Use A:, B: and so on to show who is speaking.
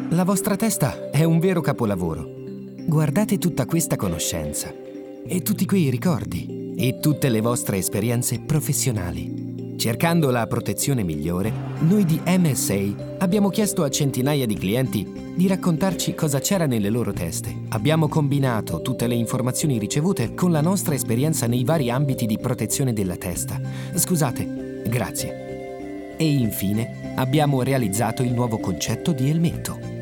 A: La vostra testa è un vero capolavoro. Guardate tutta questa conoscenza e tutti quei ricordi e tutte le vostre esperienze professionali. Cercando la protezione migliore, noi di MSA abbiamo chiesto a centinaia di clienti di raccontarci cosa c'era nelle loro teste. Abbiamo combinato tutte le informazioni ricevute con la nostra esperienza nei vari ambiti di protezione della testa. Scusate, grazie. E infine abbiamo realizzato il nuovo concetto di elmetto.